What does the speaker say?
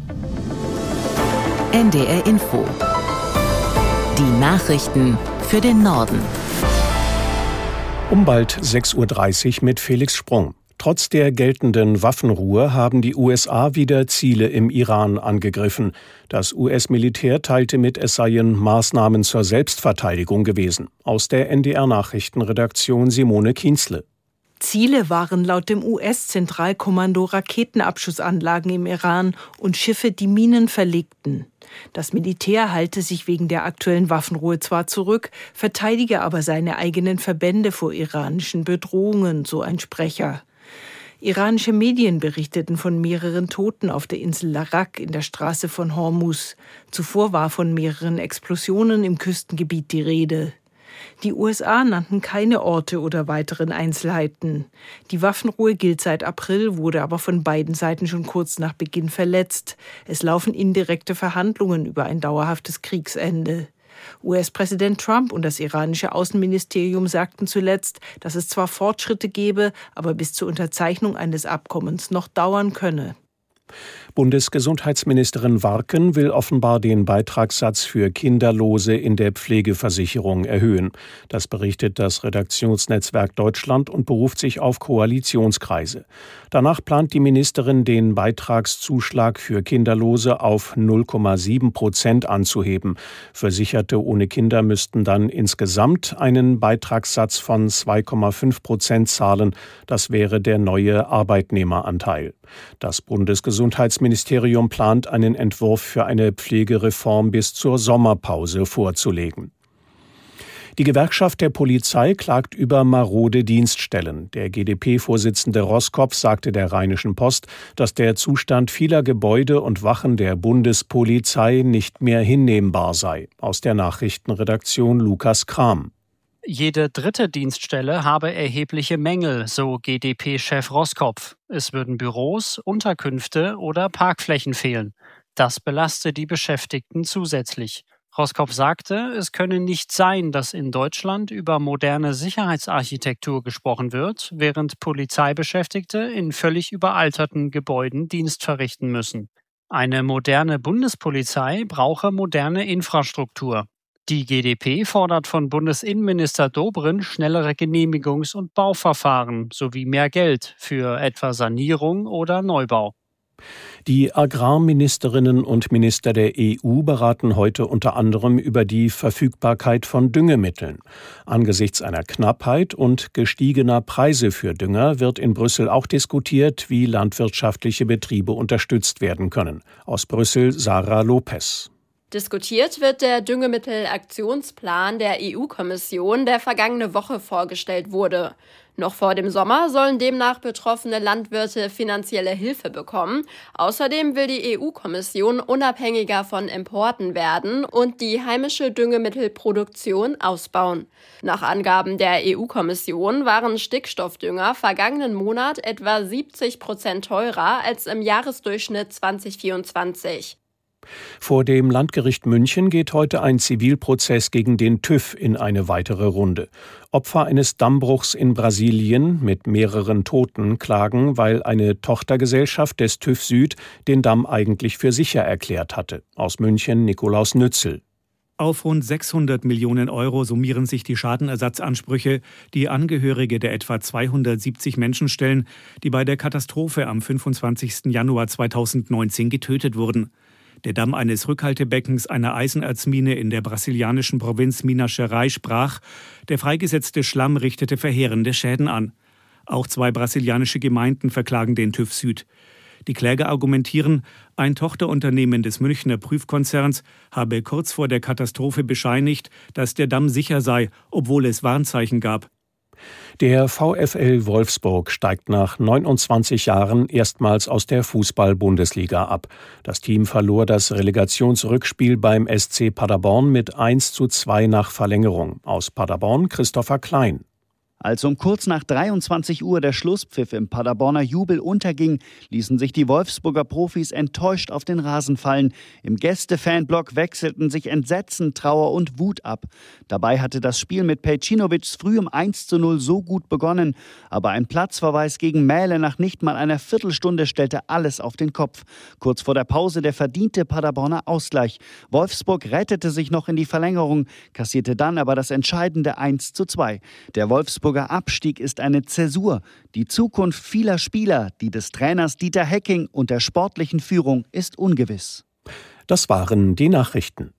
NDR Info. Die Nachrichten für den Norden. Um bald 6:30 Uhr mit Felix Sprung. Trotz der geltenden Waffenruhe haben die USA wieder Ziele im Iran angegriffen. Das US-Militär teilte mit, es seien Maßnahmen zur Selbstverteidigung gewesen. Aus der NDR-Nachrichtenredaktion Simone Kienzle. Ziele waren laut dem US-Zentralkommando Raketenabschussanlagen im Iran und Schiffe, die Minen verlegten. Das Militär halte sich wegen der aktuellen Waffenruhe zwar zurück, verteidige aber seine eigenen Verbände vor iranischen Bedrohungen, so ein Sprecher. Iranische Medien berichteten von mehreren Toten auf der Insel Larak in der Straße von Hormuz. Zuvor war von mehreren Explosionen im Küstengebiet die Rede. Die USA nannten keine Orte oder weiteren Einzelheiten. Die Waffenruhe gilt seit April, wurde aber von beiden Seiten schon kurz nach Beginn verletzt. Es laufen indirekte Verhandlungen über ein dauerhaftes Kriegsende. US-Präsident Trump und das iranische Außenministerium sagten zuletzt, dass es zwar Fortschritte gebe, aber bis zur Unterzeichnung eines Abkommens noch dauern könne. Bundesgesundheitsministerin Warken will offenbar den Beitragssatz für Kinderlose in der Pflegeversicherung erhöhen. Das berichtet das Redaktionsnetzwerk Deutschland und beruft sich auf Koalitionskreise. Danach plant die Ministerin, den Beitragszuschlag für Kinderlose auf 0,7% anzuheben. Versicherte ohne Kinder müssten dann insgesamt einen Beitragssatz von 2,5% zahlen. Das wäre der neue Arbeitnehmeranteil. Das Bundesgesundheitsministerium plant, einen Entwurf für eine Pflegereform bis zur Sommerpause vorzulegen. Die Gewerkschaft der Polizei klagt über marode Dienststellen. Der GdP-Vorsitzende Roskopf sagte der Rheinischen Post, dass der Zustand vieler Gebäude und Wachen der Bundespolizei nicht mehr hinnehmbar sei. Aus der Nachrichtenredaktion Lukas Kram. Jede dritte Dienststelle habe erhebliche Mängel, so GdP-Chef Roskopf. Es würden Büros, Unterkünfte oder Parkflächen fehlen. Das belaste die Beschäftigten zusätzlich. Roskopf sagte, es könne nicht sein, dass in Deutschland über moderne Sicherheitsarchitektur gesprochen wird, während Polizeibeschäftigte in völlig überalterten Gebäuden Dienst verrichten müssen. Eine moderne Bundespolizei brauche moderne Infrastruktur. Die GdP fordert von Bundesinnenminister Dobrindt schnellere Genehmigungs- und Bauverfahren sowie mehr Geld für etwa Sanierung oder Neubau. Die Agrarministerinnen und Minister der EU beraten heute unter anderem über die Verfügbarkeit von Düngemitteln. Angesichts einer Knappheit und gestiegener Preise für Dünger wird in Brüssel auch diskutiert, wie landwirtschaftliche Betriebe unterstützt werden können. Aus Brüssel Sarah Lopez. Diskutiert wird der Düngemittelaktionsplan der EU-Kommission, der vergangene Woche vorgestellt wurde. Noch vor dem Sommer sollen demnach betroffene Landwirte finanzielle Hilfe bekommen. Außerdem will die EU-Kommission unabhängiger von Importen werden und die heimische Düngemittelproduktion ausbauen. Nach Angaben der EU-Kommission waren Stickstoffdünger vergangenen Monat etwa 70% teurer als im Jahresdurchschnitt 2024. Vor dem Landgericht München geht heute ein Zivilprozess gegen den TÜV in eine weitere Runde. Opfer eines Dammbruchs in Brasilien mit mehreren Toten klagen, weil eine Tochtergesellschaft des TÜV Süd den Damm eigentlich für sicher erklärt hatte. Aus München Nikolaus Nützel. Auf rund 600 Millionen Euro summieren sich die Schadenersatzansprüche, die Angehörige der etwa 270 Menschen stellen, die bei der Katastrophe am 25. Januar 2019 getötet wurden. Der Damm eines Rückhaltebeckens einer Eisenerzmine in der brasilianischen Provinz Minas Gerais brach. Der freigesetzte Schlamm richtete verheerende Schäden an. Auch 2 brasilianische Gemeinden verklagen den TÜV Süd. Die Kläger argumentieren, ein Tochterunternehmen des Münchner Prüfkonzerns habe kurz vor der Katastrophe bescheinigt, dass der Damm sicher sei, obwohl es Warnzeichen gab. Der VfL Wolfsburg steigt nach 29 Jahren erstmals aus der Fußball-Bundesliga ab. Das Team verlor das Relegationsrückspiel beim SC Paderborn mit 1:2 nach Verlängerung. Aus Paderborn Christopher Klein. Als um kurz nach 23 Uhr der Schlusspfiff im Paderborner Jubel unterging, ließen sich die Wolfsburger Profis enttäuscht auf den Rasen fallen. Im Gäste-Fanblock wechselten sich Entsetzen, Trauer und Wut ab. Dabei hatte das Spiel mit Pejcinovics früh um 1:0 so gut begonnen. Aber ein Platzverweis gegen Mähle nach nicht mal einer Viertelstunde stellte alles auf den Kopf. Kurz vor der Pause der verdiente Paderborner Ausgleich. Wolfsburg rettete sich noch in die Verlängerung, kassierte dann aber das entscheidende 1:2. Der Wolfsburger Abstieg ist eine Zäsur. Die Zukunft vieler Spieler, die des Trainers Dieter Hecking und der sportlichen Führung ist ungewiss. Das waren die Nachrichten.